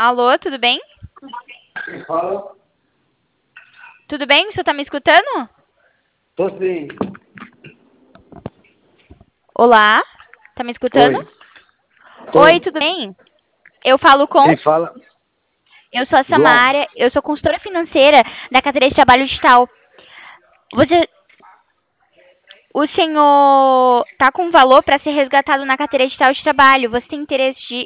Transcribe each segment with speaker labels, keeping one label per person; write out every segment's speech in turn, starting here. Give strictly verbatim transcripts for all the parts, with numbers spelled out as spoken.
Speaker 1: Alô, tudo bem?
Speaker 2: Fala.
Speaker 1: Tudo bem? Você tá me escutando?
Speaker 2: Tô sim.
Speaker 1: Olá, tá me escutando?
Speaker 2: Oi. Tô.
Speaker 1: Oi, tudo bem? Eu falo com...
Speaker 2: Quem fala?
Speaker 1: Eu sou a
Speaker 2: João.
Speaker 1: Samária, eu sou consultora financeira da carteira de trabalho digital. Você... O senhor tá com valor para ser resgatado na carteira digital de trabalho. Você tem interesse de...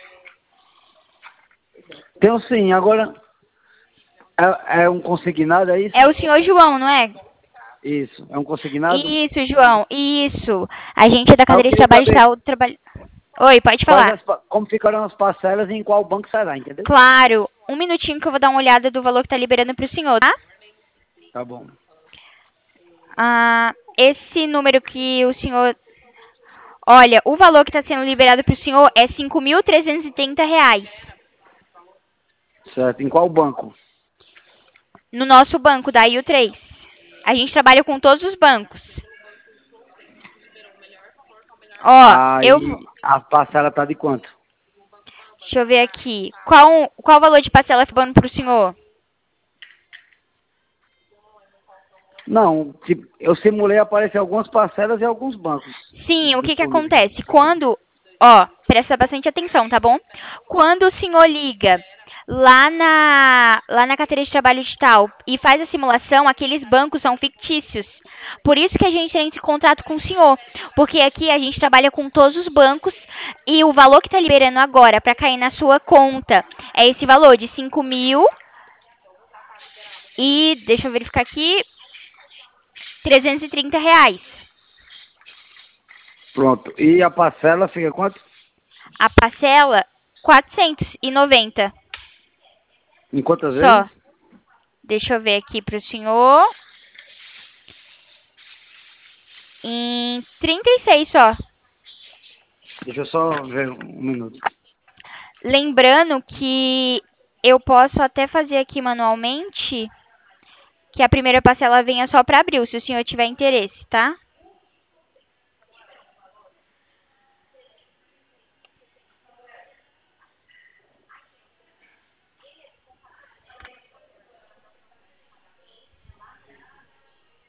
Speaker 2: Tenho sim. Agora, é, é um consignado, é isso?
Speaker 1: É o senhor João, não é?
Speaker 2: Isso. É um consignado?
Speaker 1: Isso, João, isso. A gente é da
Speaker 2: Ah, eu
Speaker 1: cadeira de
Speaker 2: queria
Speaker 1: trabalho
Speaker 2: saber
Speaker 1: digital. Trabalho... Oi, pode
Speaker 2: quais
Speaker 1: falar.
Speaker 2: as, pa- como ficarão as parcelas e em qual banco será, entendeu?
Speaker 1: Claro, um minutinho que eu vou dar uma olhada do valor que tá liberando pro senhor, tá?
Speaker 2: Tá bom.
Speaker 1: Ah, esse número que o senhor... Olha, o valor que está sendo liberado pro senhor é cinco mil trezentos e trinta reais.
Speaker 2: Certo. Em qual banco?
Speaker 1: No nosso banco, da I U três. A gente trabalha com todos os bancos. Ó, eu...
Speaker 2: Aí, a parcela tá de quanto?
Speaker 1: Deixa eu ver aqui. Qual, qual o valor de parcela ficando pro senhor?
Speaker 2: Não, tipo, eu simulei aparecer algumas parcelas em alguns bancos
Speaker 1: Sim, o que que
Speaker 2: disponíveis.
Speaker 1: acontece? Quando, ó, presta bastante atenção, tá bom? Quando o senhor liga lá na, lá na carteira de trabalho digital e faz a simulação, aqueles bancos são fictícios. Por isso que a gente entra em contato com o senhor, porque aqui a gente trabalha com todos os bancos e o valor que está liberando agora para cair na sua conta é esse valor de cinco mil e, deixa eu verificar aqui, trezentos e trinta reais.
Speaker 2: Pronto. E a parcela fica quanto?
Speaker 1: A parcela, quatrocentos e noventa.
Speaker 2: Em quantas vezes?
Speaker 1: Só. Deixa eu ver aqui pro senhor. Em trinta e seis só.
Speaker 2: Deixa eu só ver um minuto.
Speaker 1: Lembrando que eu posso até fazer aqui manualmente que a primeira parcela venha só para abril, se o senhor tiver interesse, tá?